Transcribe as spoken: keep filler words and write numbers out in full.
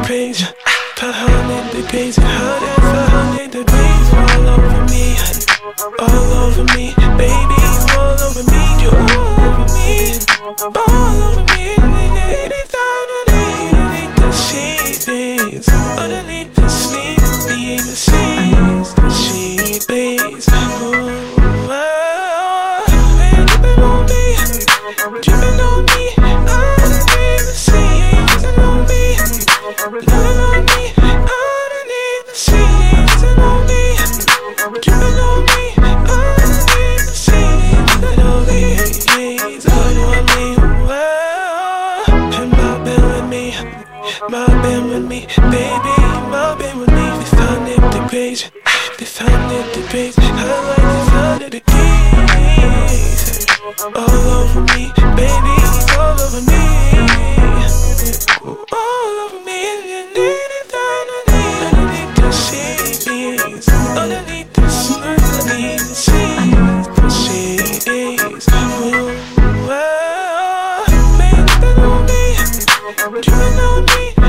degrees, five hundred degrees, one hundred, five hundred degrees, all over me, all over me, baby, you all over me, you all over me, all over me, underneath the sheets, underneath the sheets, beneath the sheets, the sheet breeze, ooh, oh, man, dripping on me, dripping on me, underneath the sheets, dripping on me, loving on me, underneath the sheets, dripping on me, dripping on me, underneath the sheets, dripping on me, please, all on me, wow, and my been with me, my been with me, baby, my been with me, we found it degrees, we found it degrees, I like to find it degrees, all over me, baby, all over me, all over me, underneath the sheets, underneath the sheets, underneath the sheets, the sheets, ooh, wow, baby, dripping on me, dripping on me.